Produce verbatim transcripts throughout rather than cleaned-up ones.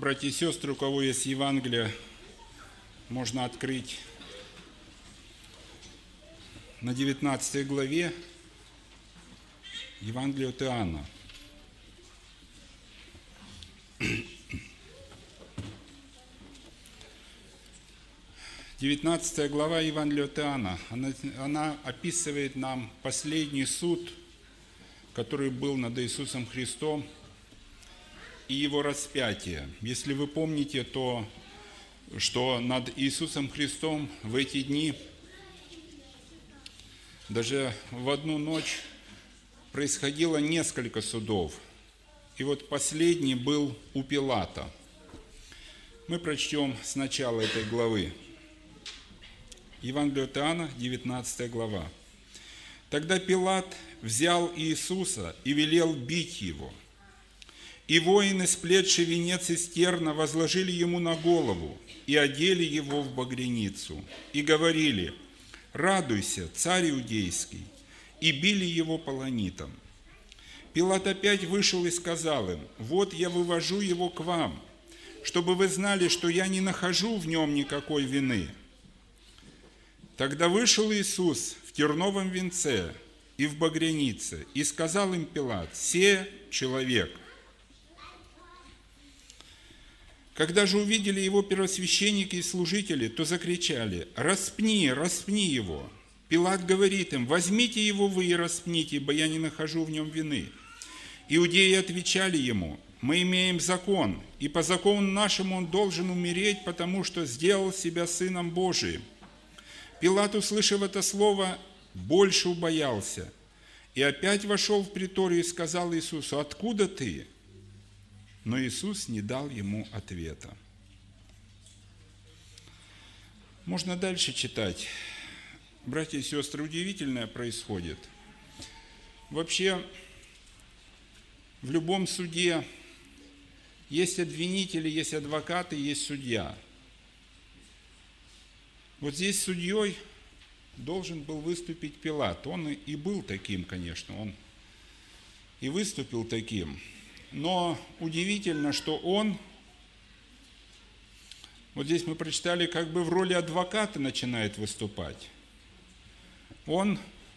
Братья и сестры, у кого есть Евангелие, можно открыть на девятнадцатой главе Евангелие от Иоанна. девятнадцатая глава Евангелия от Иоанна, она, она описывает нам последний суд, который был над Иисусом Христом, и Его распятие. Если вы помните, то, что над Иисусом Христом в эти дни, даже в одну ночь, происходило несколько судов. И вот последний был у Пилата. Мы прочтем с начала этой главы. Евангелие от Иоанна, девятнадцатая глава. «Тогда Пилат взял Иисуса и велел бить Его. И воины, сплетши венец из терна, возложили Ему на голову и одели Его в багряницу, и говорили: „Радуйся, царь иудейский!“ и били Его полонитом. Пилат опять вышел и сказал им: „Вот я вывожу Его к вам, чтобы вы знали, что я не нахожу в Нем никакой вины“. Тогда вышел Иисус в терновом венце и в багрянице, и сказал им Пилат: „Се человек“. Когда же увидели Его первосвященники и служители, то закричали: „Распни, распни Его!“ Пилат говорит им: „Возьмите Его вы и распните, ибо я не нахожу в Нем вины“. Иудеи отвечали Ему: „Мы имеем закон, и по закону нашему Он должен умереть, потому что сделал себя Сыном Божиим“. Пилат, услышав это слово, больше убоялся, и опять вошел в приторию и сказал Иисусу: „Откуда ты?“ Но Иисус не дал ему ответа. Можно дальше читать. Братья и сестры, удивительное происходит. Вообще, в любом суде есть обвинители, есть адвокаты, есть судья. Вот здесь судьей должен был выступить Пилат. Он и был таким, конечно, он и выступил таким. Но удивительно, что он, вот здесь мы прочитали, как бы в роли адвоката начинает выступать. Он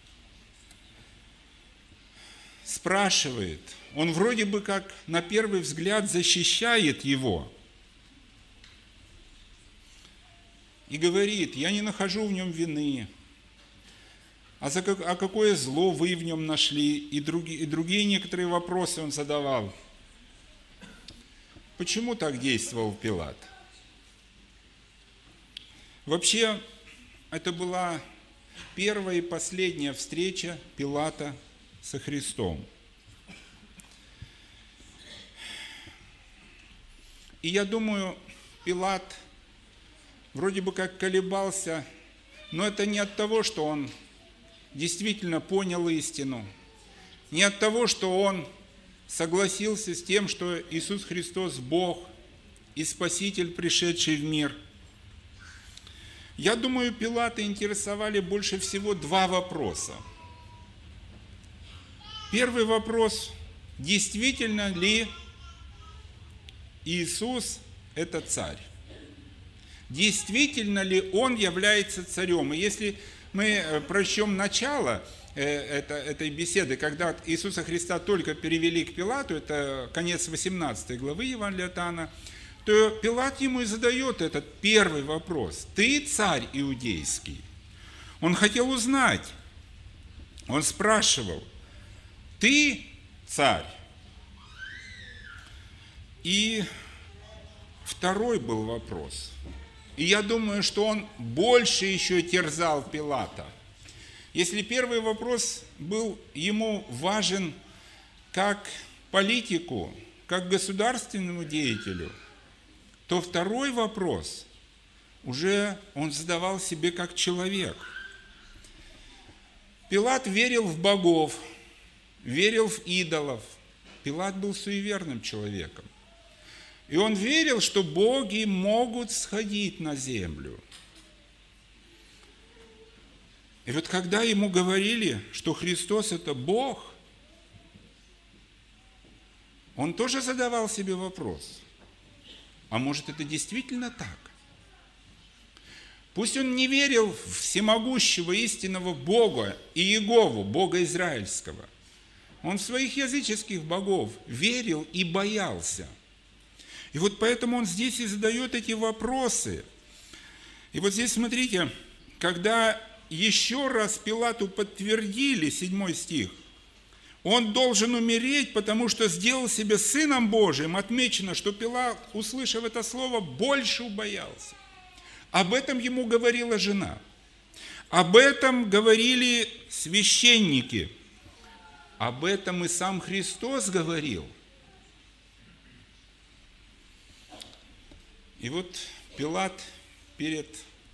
спрашивает, он вроде бы как на первый взгляд защищает его и говорит: „Я не нахожу в нем вины, а, за как, а какое зло вы в нем нашли?“ И другие, и другие некоторые вопросы он задавал. Почему так действовал Пилат? Вообще, это была первая и последняя встреча Пилата со Христом. И я думаю, Пилат вроде бы как колебался, но это не от того, что он действительно понял истину, не от того, что он согласился с тем, что Иисус Христос Бог и Спаситель, пришедший в мир. Я думаю, Пилата интересовали больше всего два вопроса. Первый вопрос: действительно ли Иисус – это царь? Действительно ли Он является царем? И если мы прочтем начало этой беседы, когда Иисуса Христа только перевели к Пилату, это конец восемнадцатой главы Евангелия от Иоанна, то Пилат ему и задает этот первый вопрос: „Ты царь иудейский?“ Он хотел узнать, он спрашивал: „Ты царь?“ И второй был вопрос. И я думаю, что он больше еще терзал Пилата. Если первый вопрос был ему важен как политику, как государственному деятелю, то второй вопрос уже он задавал себе как человек. Пилат верил в богов, верил в идолов. Пилат был суеверным человеком. И он верил, что боги могут сходить на землю. И вот когда ему говорили, что Христос – это Бог, он тоже задавал себе вопрос: А может, это действительно так? Пусть он не верил в всемогущего истинного Бога и Иегову, Бога израильского. Он в своих языческих богов верил и боялся. И вот поэтому он здесь и задает эти вопросы. И вот здесь, смотрите, когда еще раз Пилату подтвердили, седьмой стих, он должен умереть, потому что сделал себя сыном Божиим. Отмечено, что Пилат, услышав это слово, больше убоялся. Об этом ему говорила жена. Об этом говорили священники. Об этом и сам Христос говорил. И вот Пилат перед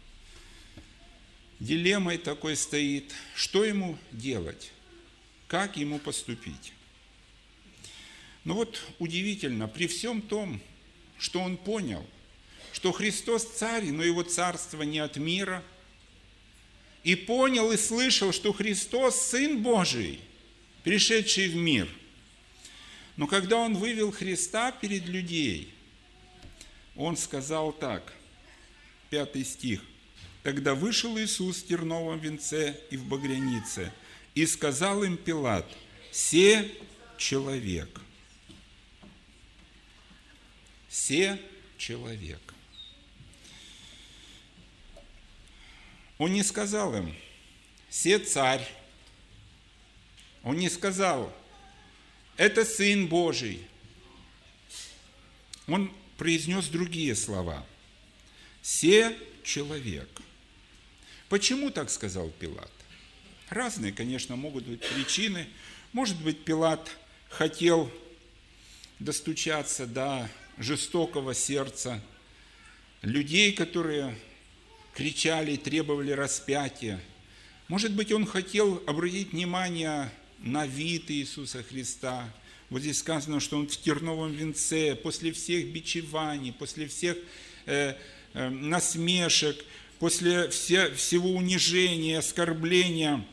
дилеммой такой стоит, что ему делать, как ему поступить. Но вот удивительно, при всем том, что он понял, что Христос царь, но его царство не от мира, и понял и слышал, что Христос Сын Божий, пришедший в мир. Но когда он вывел Христа перед людей, он сказал так, пятый стих, «Тогда вышел Иисус в терновом венце и в багрянице, и сказал им Пилат, се человек». Се человек. Он не сказал им, се царь. Он не сказал, это Сын Божий. Он произнес другие слова. Се человек. Почему так сказал Пилат? Разные, конечно, могут быть причины. Может быть, Пилат хотел достучаться до жестокого сердца людей, которые кричали и требовали распятия. Может быть, он хотел обратить внимание на вид Иисуса Христа. Вот здесь сказано, что он в терновом венце, после всех бичеваний, после всех э, э, насмешек, после все, всего унижения, оскорбления.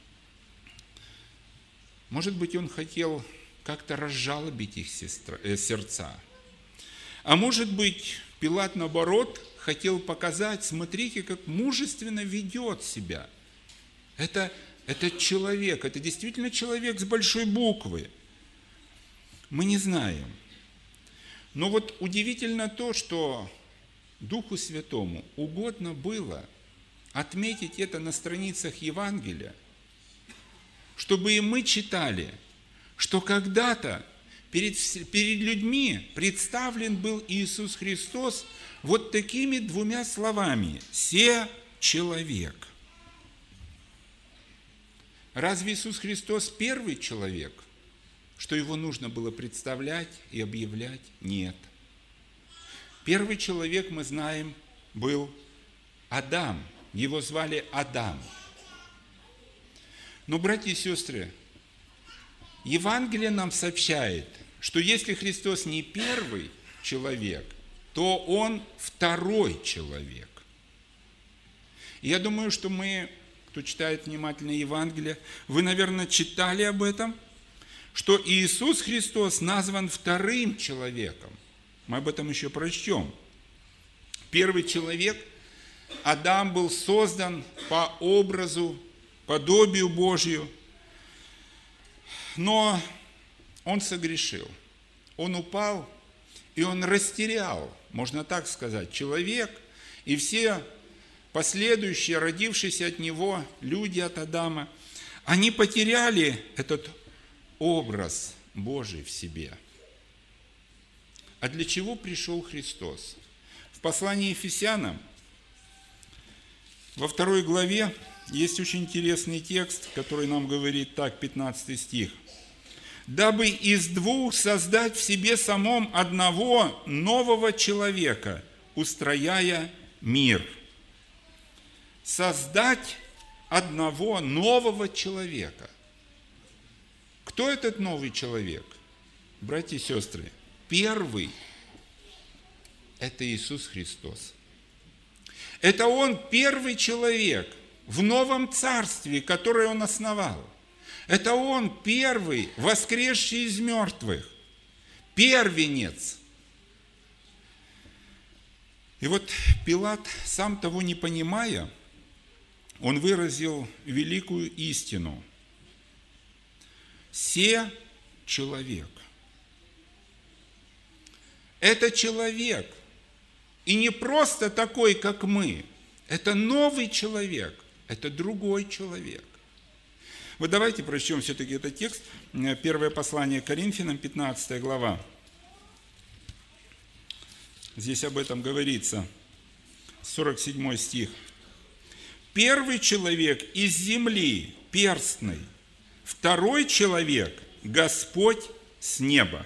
Может быть, он хотел как-то разжалобить их сестра, э, сердца. А может быть, Пилат, наоборот, хотел показать, смотрите, как мужественно ведет себя. Это, это человек, это действительно человек с большой буквы. Мы не знаем. Но вот удивительно то, что Духу Святому угодно было отметить это на страницах Евангелия, чтобы и мы читали, что когда-то перед, перед людьми представлен был Иисус Христос вот такими двумя словами «се человек». Разве Иисус Христос первый человек, что его нужно было представлять и объявлять? Нет. Первый человек, мы знаем, был Адам. Его звали Адам. Но, братья и сестры, Евангелие нам сообщает, что если Христос не первый человек, то Он второй человек. И я думаю, что мы, кто читает внимательно Евангелие, вы, наверное, читали об этом, что Иисус Христос назван вторым человеком. Мы об этом еще прочтем. Первый человек, Адам, был создан по образу, подобию Божию, но он согрешил, он упал, и он растерял, можно так сказать, человек, и все последующие, родившиеся от него люди, от Адама, они потеряли этот образ Божий в себе. А для чего пришел Христос? В послании Ефесянам, во второй главе, есть очень интересный текст, который нам говорит так, пятнадцатый стих. «Дабы из двух создать в себе самом одного нового человека, устрояя мир». Создать одного нового человека. Кто этот новый человек? Братья и сестры, первый – это Иисус Христос. Это Он первый человек в новом царстве, которое Он основал. Это Он первый, воскресший из мертвых, первенец. И вот Пилат, сам того не понимая, он выразил великую истину. «Се человек». Это человек. И не просто такой, как мы. Это новый человек. Это другой человек. Вот давайте прочтем все-таки этот текст. Первое послание к Коринфянам, пятнадцатая глава. Здесь об этом говорится. сорок седьмой стих. «Первый человек из земли, перстный. Второй человек – Господь с неба».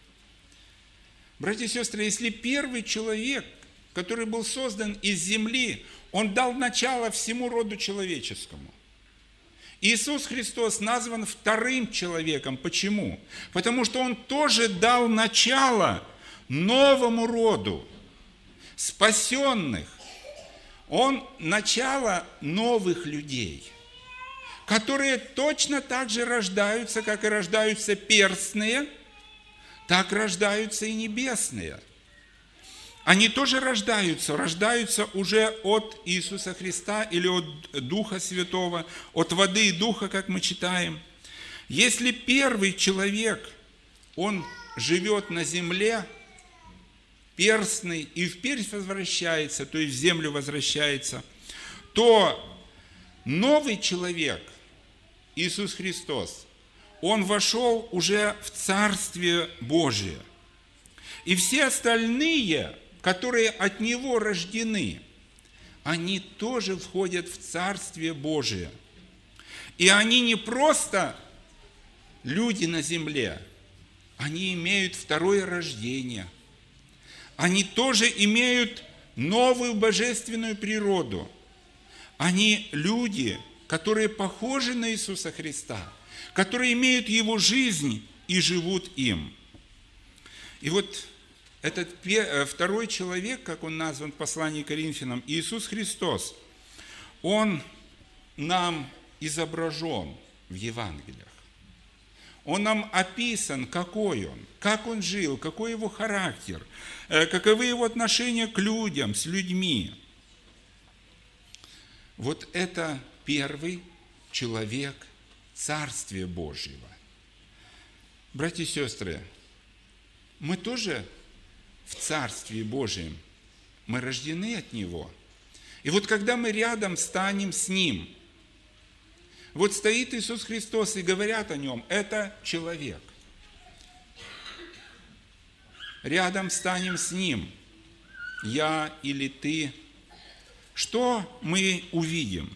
Братья и сестры, если первый человек, который был создан из земли, он дал начало всему роду человеческому. Иисус Христос назван вторым человеком. Почему? Потому что Он тоже дал начало новому роду спасенных. Он начало новых людей, которые точно так же рождаются, как и рождаются перстные, так рождаются и небесные. Они тоже рождаются, рождаются уже от Иисуса Христа или от Духа Святого, от воды и Духа, как мы читаем. Если первый человек, он живет на земле, перстный, и в персть возвращается, то есть в землю возвращается, то новый человек, Иисус Христос, Он вошел уже в Царствие Божие. И все остальные, которые от Него рождены, они тоже входят в Царствие Божие. И они не просто люди на земле, они имеют второе рождение. Они тоже имеют новую божественную природу. Они люди, которые похожи на Иисуса Христа, которые имеют Его жизнь и живут им. И вот этот второй человек, как он назван в послании к Коринфянам, Иисус Христос, он нам изображен в Евангелиях. Он нам описан, какой он, как он жил, какой его характер, каковы его отношения к людям, с людьми. Вот это первый человек Царствия Божьего. Братья и сестры, мы тоже в Царстве Божьем, мы рождены от Него. И вот когда мы рядом станем с Ним, вот стоит Иисус Христос и говорят о Нем, это человек. Рядом станем с Ним, я или ты. Что мы увидим?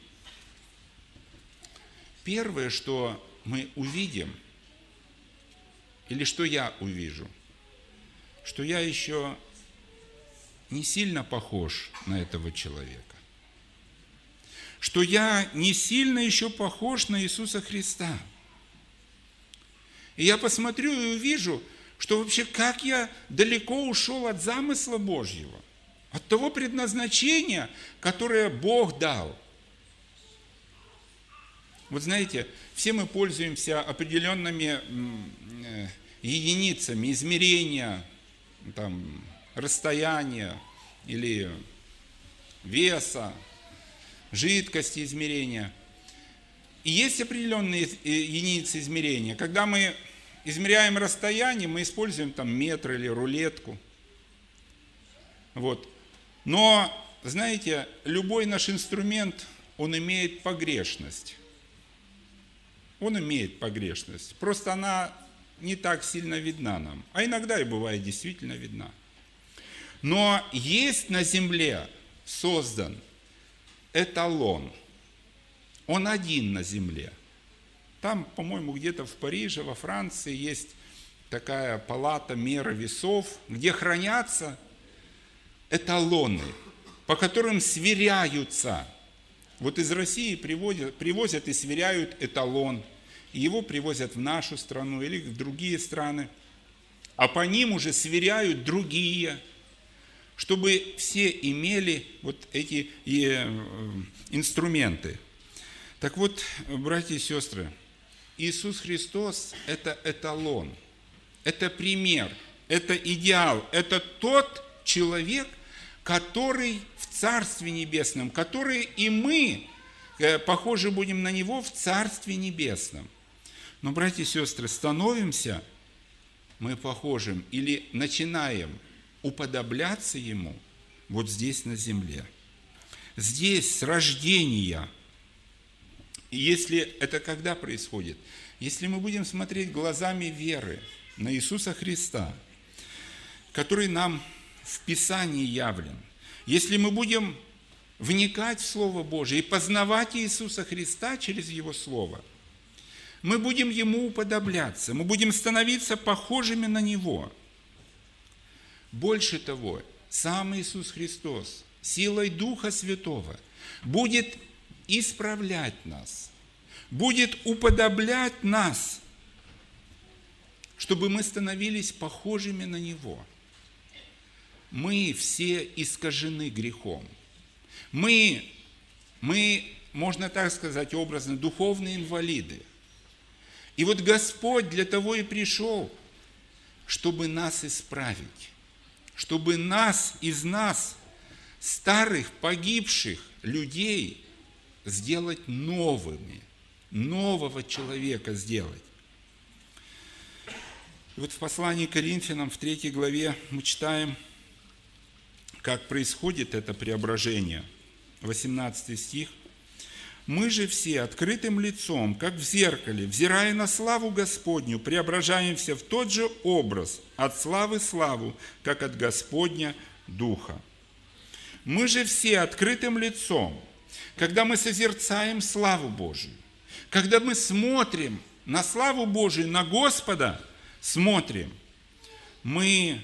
Первое, что мы увидим, или что я увижу, что я еще не сильно похож на этого человека. Что я не сильно еще похож на Иисуса Христа. И я посмотрю и увижу, что вообще как я далеко ушел от замысла Божьего, от того предназначения, которое Бог дал. Вот знаете, все мы пользуемся определенными единицами измерения, там, расстояния или веса, жидкости измерения. И есть определенные единицы измерения. Когда мы измеряем расстояние, мы используем там метр или рулетку. Вот. Но, знаете, любой наш инструмент, он имеет погрешность. Он имеет погрешность. Просто она не так сильно видна нам. А иногда и бывает действительно видна. Но есть на земле создан эталон. Он один на земле. Там, по-моему, где-то в Париже, во Франции есть такая палата меры весов, где хранятся эталоны, по которым сверяются. Вот из России привозят, привозят и сверяют эталон. И его привозят в нашу страну или в другие страны. А по ним уже сверяют другие, чтобы все имели вот эти инструменты. Так вот, братья и сестры, Иисус Христос – это эталон, это пример, это идеал, это тот человек, который в Царстве Небесном, который и мы похожи будем на Него в Царстве Небесном. Но, братья и сестры, становимся мы похожим или начинаем уподобляться Ему вот здесь на земле. Здесь с рождения. И если это когда происходит? Если мы будем смотреть глазами веры на Иисуса Христа, который нам в Писании явлен, если мы будем вникать в Слово Божие и познавать Иисуса Христа через Его Слово, мы будем Ему уподобляться, мы будем становиться похожими на Него. Больше того, сам Иисус Христос силой Духа Святого будет исправлять нас, будет уподоблять нас, чтобы мы становились похожими на Него. Мы все искажены грехом. Мы, мы, можно так сказать образно, духовные инвалиды. И вот Господь для того и пришел, чтобы нас исправить, чтобы нас из нас, старых, погибших людей, сделать новыми, нового человека сделать. И вот в послании к Коринфянам, в третьей главе, мы читаем, как происходит это преображение. восемнадцатый стих. «Мы же все открытым лицом, как в зеркале, взирая на славу Господню, преображаемся в тот же образ, от славы славу, как от Господня Духа». Мы же все открытым лицом, когда мы созерцаем славу Божию, когда мы смотрим на славу Божию, на Господа смотрим, мы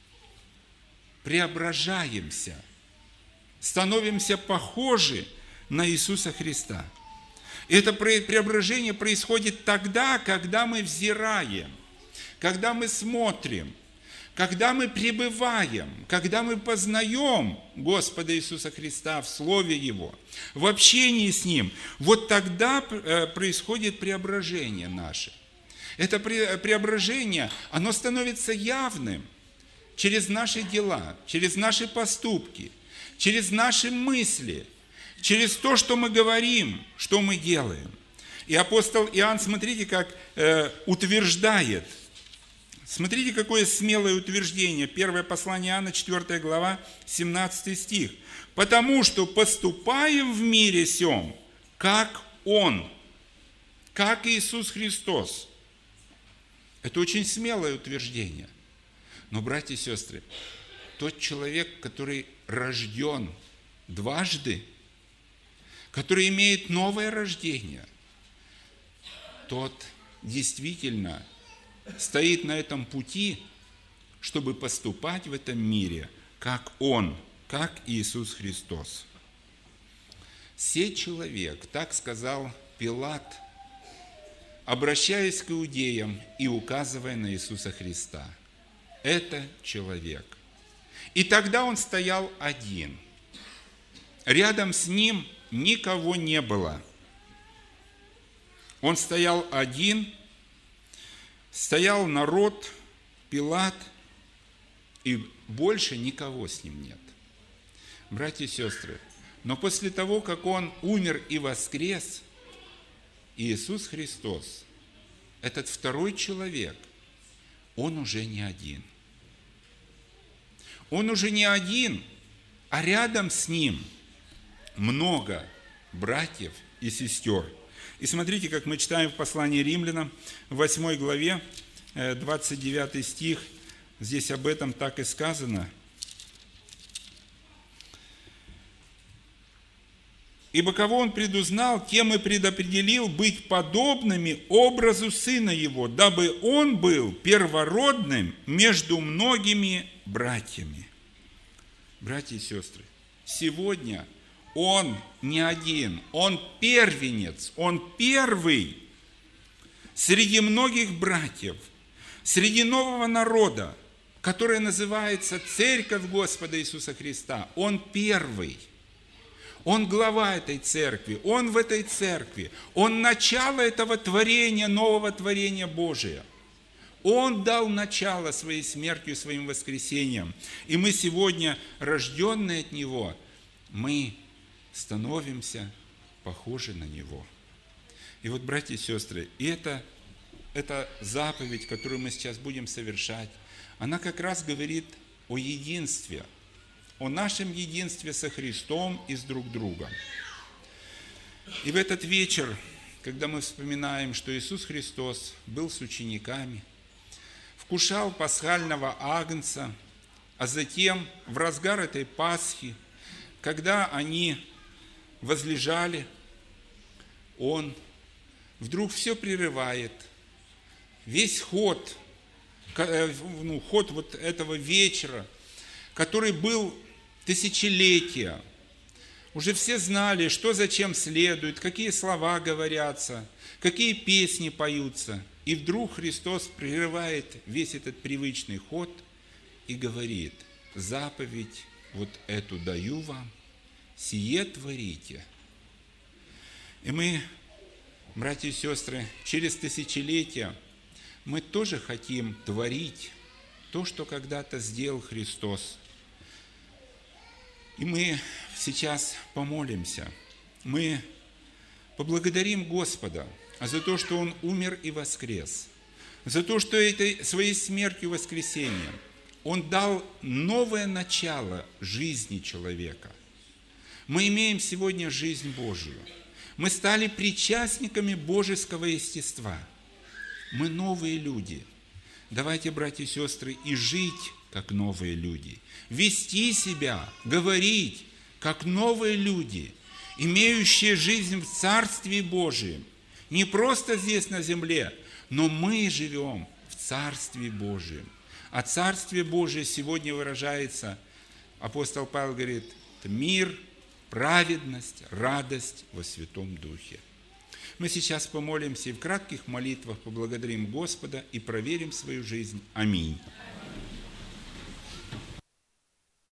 преображаемся, становимся похожи на Иисуса Христа. И это преображение происходит тогда, когда мы взираем, когда мы смотрим, когда мы пребываем, когда мы познаем Господа Иисуса Христа в Слове Его, в общении с Ним. Вот тогда происходит преображение наше. Это преображение, оно становится явным через наши дела, через наши поступки, через наши мысли, через то, что мы говорим, что мы делаем. И апостол Иоанн, смотрите, как э, утверждает. Смотрите, какое смелое утверждение. Первое послание Иоанна, четвёртая глава, семнадцатый стих. «Потому что поступаем в мире сем, как Он, как Иисус Христос». Это очень смелое утверждение. Но, братья и сестры, тот человек, который рожден дважды, который имеет новое рождение, тот действительно стоит на этом пути, чтобы поступать в этом мире, как Он, как Иисус Христос. «Сей человек», так сказал Пилат, обращаясь к иудеям и указывая на Иисуса Христа. Это человек. И тогда он стоял один. Рядом с ним никого не было. Он стоял один, стоял народ, Пилат, и больше никого с ним нет. Братья и сестры, но после того, как Он умер и воскрес, Иисус Христос, этот второй человек, Он уже не один. Он уже не один, а рядом с Ним много братьев и сестер. И смотрите, как мы читаем в послании Римлянам, в восьмой главе, двадцать девятый стих, здесь об этом так и сказано. «Ибо кого Он предузнал, тем и предопределил быть подобными образу Сына Его, дабы Он был первородным между многими братьями». Братья и сестры, сегодня Он не один, Он первенец, Он первый среди многих братьев, среди нового народа, который называется Церковь Господа Иисуса Христа. Он первый. Он глава этой церкви, Он в этой церкви, Он начало этого творения, нового творения Божия. Он дал начало своей смертью и своим воскресением. И мы сегодня, рожденные от Него, мы становимся похожи на Него. И вот, братья и сестры, и это, эта заповедь, которую мы сейчас будем совершать, она как раз говорит о единстве, о нашем единстве со Христом и с друг другом. И в этот вечер, когда мы вспоминаем, что Иисус Христос был с учениками, вкушал пасхального агнца, а затем в разгар этой Пасхи, когда они возлежали, Он вдруг все прерывает, весь ход, ну, ход вот этого вечера, который был тысячелетия. Уже все знали, что зачем следует, какие слова говорятся, какие песни поются. И вдруг Христос прерывает весь этот привычный ход и говорит: заповедь вот эту даю вам, сие творите. И мы, братья и сестры, через тысячелетия мы тоже хотим творить то, что когда-то сделал Христос. И мы сейчас помолимся, мы поблагодарим Господа за то, что Он умер и воскрес, за то, что этой своей смертью и воскресением Он дал новое начало жизни человека. Мы имеем сегодня жизнь Божию. Мы стали причастниками божеского естества. Мы новые люди. Давайте, братья и сестры, и жить как новые люди, вести себя, говорить как новые люди, имеющие жизнь в Царстве Божьем. Не просто здесь на земле, но мы живем в Царстве Божьем. А Царствие Божие сегодня выражается, апостол Павел говорит, мир, праведность, радость во Святом Духе. Мы сейчас помолимся и в кратких молитвах поблагодарим Господа и проверим свою жизнь. Аминь.